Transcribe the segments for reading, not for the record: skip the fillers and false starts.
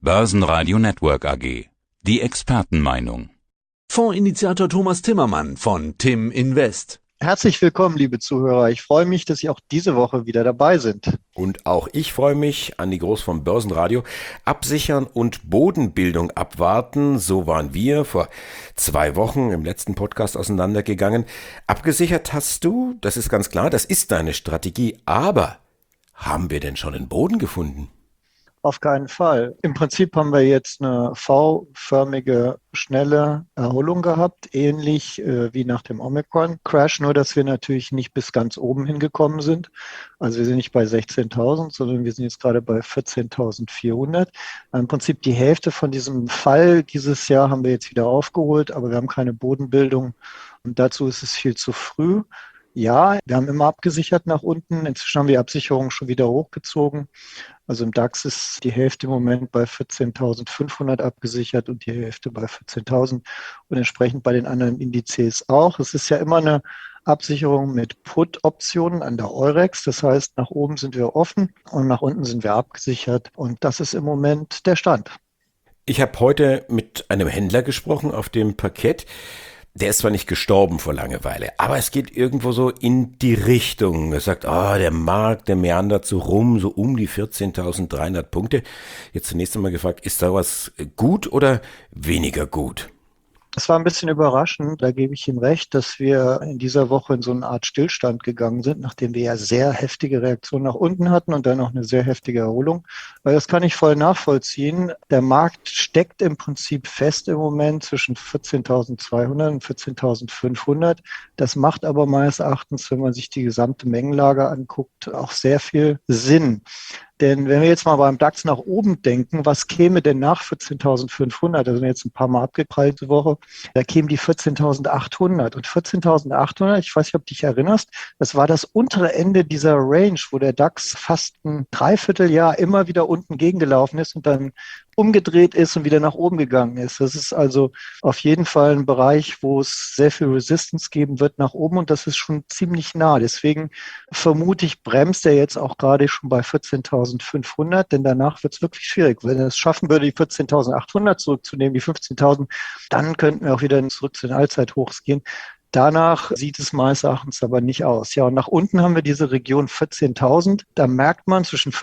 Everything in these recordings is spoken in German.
Börsenradio Network AG. Die Expertenmeinung. Fondsinitiator Thomas Timmermann von Tim Invest. Herzlich willkommen, liebe Zuhörer. Ich freue mich, dass Sie auch diese Woche wieder dabei sind. Und auch ich freue mich, Andi Groß vom Börsenradio. Absichern und Bodenbildung abwarten, so waren wir vor 2 Wochen im letzten Podcast auseinandergegangen. Abgesichert hast du, das ist ganz klar, das ist deine Strategie. Aber haben wir denn schon einen Boden gefunden? Auf keinen Fall. Im Prinzip haben wir jetzt eine V-förmige, schnelle Erholung gehabt, ähnlich wie nach dem Omicron-Crash, nur dass wir natürlich nicht bis ganz oben hingekommen sind. Also wir sind nicht bei 16.000, sondern wir sind jetzt gerade bei 14.400. Im Prinzip die Hälfte von diesem Fall dieses Jahr haben wir jetzt wieder aufgeholt, aber wir haben keine Bodenbildung und dazu ist es viel zu früh. Ja, wir haben immer abgesichert nach unten. Inzwischen haben wir die Absicherung schon wieder hochgezogen. Also im DAX ist die Hälfte im Moment bei 14.500 abgesichert und die Hälfte bei 14.000 und entsprechend bei den anderen Indizes auch. Es ist ja immer eine Absicherung mit Put-Optionen an der Eurex. Das heißt, nach oben sind wir offen und nach unten sind wir abgesichert. Und das ist im Moment der Stand. Ich habe heute mit einem Händler gesprochen auf dem Parkett. Der ist zwar nicht gestorben vor Langeweile, aber es geht irgendwo so in die Richtung. Er sagt, der Markt, der meandert so rum, so um die 14.300 Punkte. Jetzt zunächst einmal gefragt, ist da was gut oder weniger gut? Es war ein bisschen überraschend, da gebe ich Ihnen recht, dass wir in dieser Woche in so eine Art Stillstand gegangen sind, nachdem wir ja sehr heftige Reaktionen nach unten hatten und dann auch eine sehr heftige Erholung. Weil das kann ich voll nachvollziehen. Der Markt steckt im Prinzip fest im Moment zwischen 14.200 und 14.500. Das macht aber meines Erachtens, wenn man sich die gesamte Mengenlage anguckt, auch sehr viel Sinn. Denn wenn wir jetzt mal beim DAX nach oben denken, was käme denn nach 14.500? Da sind wir jetzt ein paar Mal abgeprallt diese Woche. Da kämen die 14.800. Und 14.800, ich weiß nicht, ob du dich erinnerst, das war das untere Ende dieser Range, wo der DAX fast ein Dreivierteljahr immer wieder unten gegengelaufen ist und dann umgedreht ist und wieder nach oben gegangen ist. Das ist also auf jeden Fall ein Bereich, wo es sehr viel Resistance geben wird nach oben und das ist schon ziemlich nah. Deswegen vermute ich, bremst er jetzt auch gerade schon bei 14.500, denn danach wird es wirklich schwierig. Wenn er es schaffen würde, die 14.800 zurückzunehmen, die 15.000, dann könnten wir auch wieder zurück zu den Allzeithochs gehen. Danach sieht es meines Erachtens aber nicht aus. Ja, und nach unten haben wir diese Region 14.000. Da merkt man, zwischen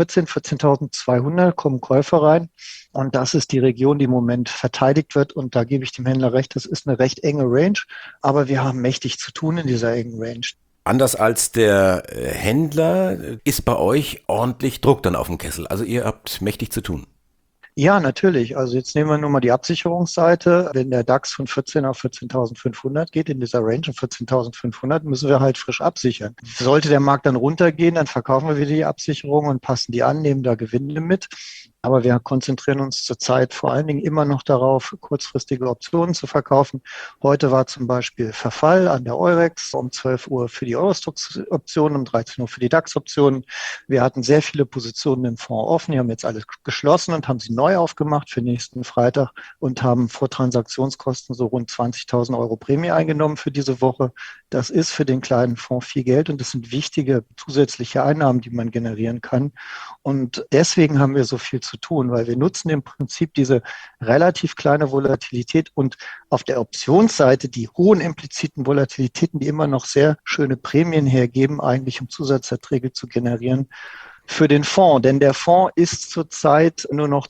14.200 kommen Käufer rein. Und das ist die Region, die im Moment verteidigt wird. Und da gebe ich dem Händler recht, das ist eine recht enge Range. Aber wir haben mächtig zu tun in dieser engen Range. Anders als der Händler ist bei euch ordentlich Druck dann auf dem Kessel. Also ihr habt mächtig zu tun. Ja, natürlich. Also jetzt nehmen wir nur mal die Absicherungsseite. Wenn der DAX von 14 auf 14.500 geht, in dieser Range von 14.500, müssen wir halt frisch absichern. Sollte der Markt dann runtergehen, dann verkaufen wir wieder die Absicherung und passen die an, nehmen da Gewinne mit. Aber wir konzentrieren uns zurzeit vor allen Dingen immer noch darauf, kurzfristige Optionen zu verkaufen. Heute war zum Beispiel Verfall an der Eurex um 12 Uhr für die Eurostoxx-Optionen, um 13 Uhr für die DAX-Optionen. Wir hatten sehr viele Positionen im Fonds offen. Die haben jetzt alle geschlossen und haben sie neu aufgemacht für nächsten Freitag und haben vor Transaktionskosten so rund 20.000 Euro Prämie eingenommen für diese Woche. Das ist für den kleinen Fonds viel Geld und das sind wichtige zusätzliche Einnahmen, die man generieren kann. Und deswegen haben wir so viel zu tun, weil wir nutzen im Prinzip diese relativ kleine Volatilität und auf der Optionsseite die hohen impliziten Volatilitäten, die immer noch sehr schöne Prämien hergeben, eigentlich um Zusatzerträge zu generieren für den Fonds. Denn der Fonds ist zurzeit nur noch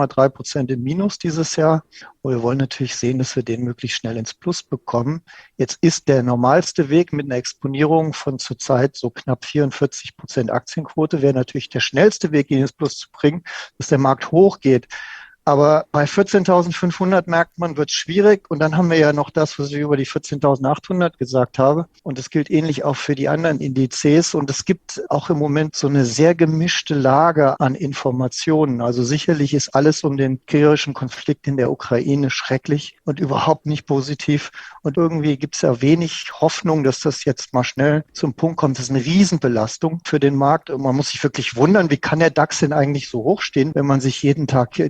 2,3% im Minus dieses Jahr. Und wir wollen natürlich sehen, dass wir den möglichst schnell ins Plus bekommen. Jetzt ist der normalste Weg mit einer Exponierung von zurzeit so knapp 44% Aktienquote, wäre natürlich der schnellste Weg, ihn ins Plus zu bringen, dass der Markt hochgeht. Aber bei 14.500 merkt man, wird es schwierig. Und dann haben wir ja noch das, was ich über die 14.800 gesagt habe. Und das gilt ähnlich auch für die anderen Indizes. Und es gibt auch im Moment so eine sehr gemischte Lage an Informationen. Also sicherlich ist alles um den kriegerischen Konflikt in der Ukraine schrecklich und überhaupt nicht positiv. Und irgendwie gibt es ja wenig Hoffnung, dass das jetzt mal schnell zum Punkt kommt. Das ist eine Riesenbelastung für den Markt. Und man muss sich wirklich wundern, wie kann der DAX denn eigentlich so hoch stehen, wenn man sich jeden Tag diese Nachrichten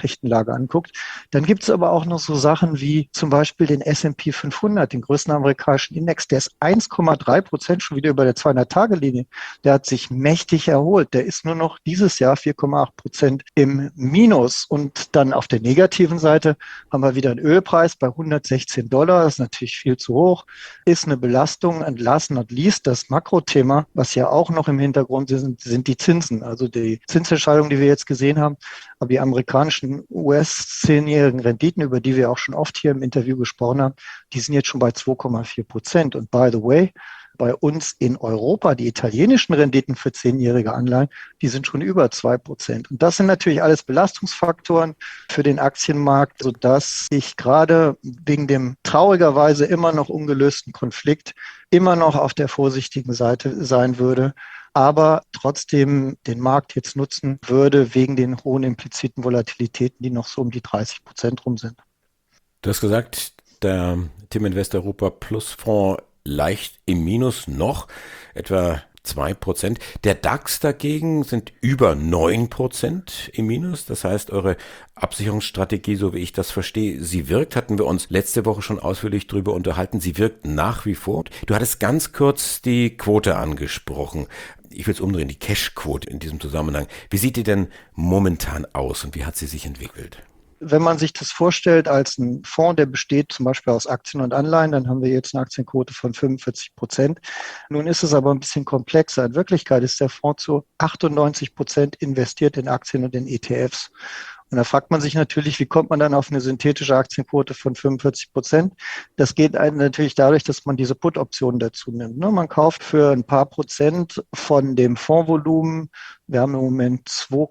Nachrichtenlage anguckt. Dann gibt es aber auch noch so Sachen wie zum Beispiel den S&P 500, den größten amerikanischen Index. Der ist 1,3% schon wieder über der 200-Tage-Linie. Der hat sich mächtig erholt. Der ist nur noch dieses Jahr 4,8% im Minus. Und dann auf der negativen Seite haben wir wieder einen Ölpreis bei $116. Das ist natürlich viel zu hoch. Ist eine Belastung. Und last not least, das Makrothema, was ja auch noch im Hintergrund sind die Zinsen. Also die Zinsentscheidungen, die wir jetzt gesehen haben. Aber die amerikanischen US-10-jährigen Renditen, über die wir auch schon oft hier im Interview gesprochen haben, die sind jetzt schon bei 2,4%. Und by the way, bei uns in Europa, die italienischen Renditen für 10-jährige Anleihen, die sind schon über 2%. Und das sind natürlich alles Belastungsfaktoren für den Aktienmarkt, sodass ich gerade wegen dem traurigerweise immer noch ungelösten Konflikt immer noch auf der vorsichtigen Seite sein würde, aber trotzdem den Markt jetzt nutzen würde wegen den hohen impliziten Volatilitäten, die noch so um die 30% rum sind. Du hast gesagt, der TIM Invest Europa Plus Fonds leicht im Minus noch, etwa 2%. Der DAX dagegen sind über 9% im Minus. Das heißt, eure Absicherungsstrategie, so wie ich das verstehe, sie wirkt. Hatten wir uns letzte Woche schon ausführlich drüber unterhalten. Sie wirkt nach wie vor. Du hattest ganz kurz die Quote angesprochen. Ich will es umdrehen, die Cash-Quote in diesem Zusammenhang. Wie sieht die denn momentan aus und wie hat sie sich entwickelt? Wenn man sich das vorstellt als ein Fonds, der besteht zum Beispiel aus Aktien und Anleihen, dann haben wir jetzt eine Aktienquote von 45%. Nun ist es aber ein bisschen komplexer. In Wirklichkeit ist der Fonds zu 98% investiert in Aktien und in ETFs. Und da fragt man sich natürlich, wie kommt man dann auf eine synthetische Aktienquote von 45%? Das geht einem natürlich dadurch, dass man diese Put-Optionen dazu nimmt. Man kauft für ein paar Prozent von dem Fondsvolumen, wir haben im Moment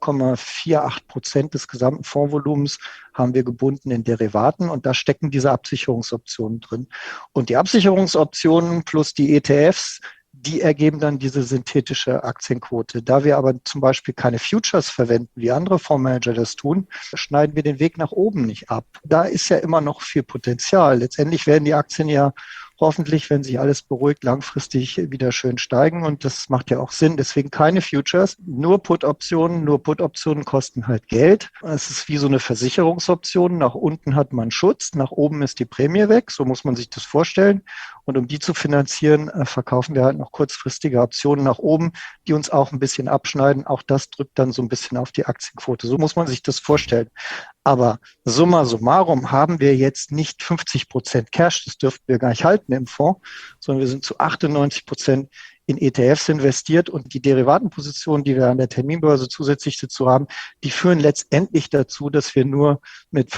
2,48% des gesamten Fondsvolumens, haben wir gebunden in Derivaten und da stecken diese Absicherungsoptionen drin. Und die Absicherungsoptionen plus die ETFs, die ergeben dann diese synthetische Aktienquote. Da wir aber zum Beispiel keine Futures verwenden, wie andere Fondsmanager das tun, schneiden wir den Weg nach oben nicht ab. Da ist ja immer noch viel Potenzial. Letztendlich werden die Aktien ja hoffentlich, wenn sich alles beruhigt, langfristig wieder schön steigen und das macht ja auch Sinn. Deswegen keine Futures, nur Put-Optionen. Nur Put-Optionen kosten halt Geld. Es ist wie so eine Versicherungsoption. Nach unten hat man Schutz, nach oben ist die Prämie weg. So muss man sich das vorstellen. Und um die zu finanzieren, verkaufen wir halt noch kurzfristige Optionen nach oben, die uns auch ein bisschen abschneiden. Auch das drückt dann so ein bisschen auf die Aktienquote. So muss man sich das vorstellen. Aber summa summarum haben wir jetzt nicht 50% Cash, das dürften wir gar nicht halten im Fonds, sondern wir sind zu 98% in ETFs investiert und die Derivatenpositionen, die wir an der Terminbörse zusätzlich dazu haben, die führen letztendlich dazu, dass wir nur mit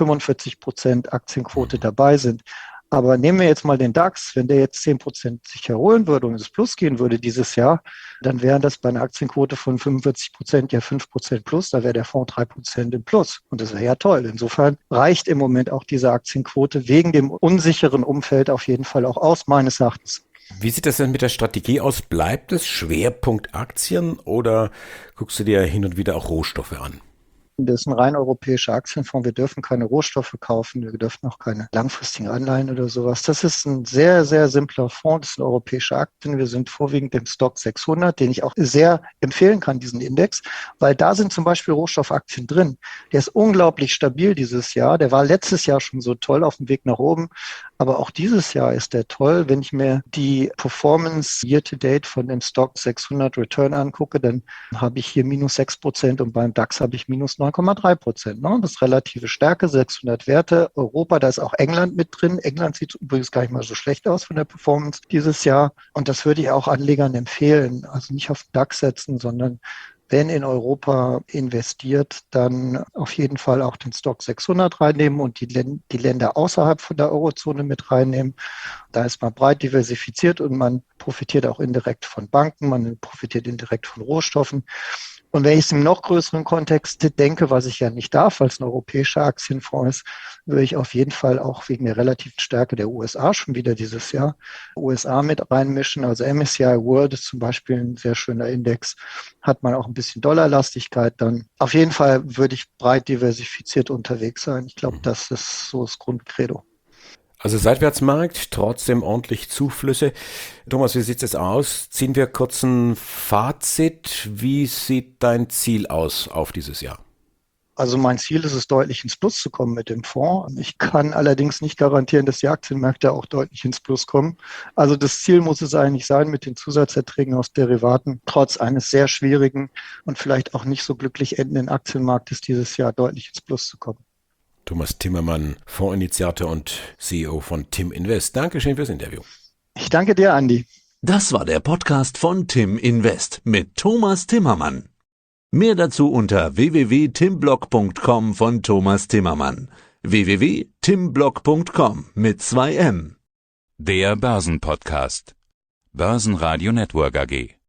45% Aktienquote dabei sind. Aber nehmen wir jetzt mal den DAX, wenn der jetzt 10% sich erholen würde und ins Plus gehen würde dieses Jahr, dann wären das bei einer Aktienquote von 45% ja 5% plus, da wäre der Fonds 3% im Plus. Und das wäre ja toll. Insofern reicht im Moment auch diese Aktienquote wegen dem unsicheren Umfeld auf jeden Fall auch aus, meines Erachtens. Wie sieht das denn mit der Strategie aus? Bleibt es Schwerpunkt Aktien oder guckst du dir hin und wieder auch Rohstoffe an? Das ist ein rein europäischer Aktienfonds. Wir dürfen keine Rohstoffe kaufen. Wir dürfen auch keine langfristigen Anleihen oder sowas. Das ist ein sehr, sehr simpler Fonds. Das sind europäische Aktien. Wir sind vorwiegend im Stock 600, den ich auch sehr empfehlen kann, diesen Index, weil da sind zum Beispiel Rohstoffaktien drin. Der ist unglaublich stabil dieses Jahr. Der war letztes Jahr schon so toll auf dem Weg nach oben. Aber auch dieses Jahr ist der toll. Wenn ich mir die Performance Year-to-Date von dem Stock 600 Return angucke, dann habe ich hier minus 6% und beim DAX habe ich minus 9,3%. Das ist relative Stärke, 600 Werte. Europa, da ist auch England mit drin. England sieht übrigens gar nicht mal so schlecht aus von der Performance dieses Jahr. Und das würde ich auch Anlegern empfehlen. Also nicht auf den DAX setzen, sondern wenn in Europa investiert, dann auf jeden Fall auch den Stock 600 reinnehmen und die Länder außerhalb von der Eurozone mit reinnehmen. Da ist man breit diversifiziert und man profitiert auch indirekt von Banken, man profitiert indirekt von Rohstoffen. Und wenn ich es im noch größeren Kontext denke, was ich ja nicht darf, weil es ein europäischer Aktienfonds ist, würde ich auf jeden Fall auch wegen der relativen Stärke der USA schon wieder dieses Jahr USA mit reinmischen. Also MSCI World ist zum Beispiel ein sehr schöner Index, hat man auch ein bisschen Dollarlastigkeit dann. Auf jeden Fall würde ich breit diversifiziert unterwegs sein. Ich glaube, das ist so das Grundcredo. Also Seitwärtsmarkt, trotzdem ordentlich Zuflüsse. Thomas, wie sieht es aus? Ziehen wir kurz ein Fazit. Wie sieht dein Ziel aus auf dieses Jahr? Also mein Ziel ist es, deutlich ins Plus zu kommen mit dem Fonds. Ich kann allerdings nicht garantieren, dass die Aktienmärkte auch deutlich ins Plus kommen. Also das Ziel muss es eigentlich sein, mit den Zusatzerträgen aus Derivaten trotz eines sehr schwierigen und vielleicht auch nicht so glücklich endenden Aktienmarktes dieses Jahr deutlich ins Plus zu kommen. Thomas Timmermann, Fondsinitiator und CEO von Tim Invest. Dankeschön fürs Interview. Ich danke dir, Andi. Das war der Podcast von Tim Invest mit Thomas Timmermann. Mehr dazu unter www.timblog.com von Thomas Timmermann. www.timblog.com mit 2 M. Der Börsenpodcast. Börsenradio Network AG.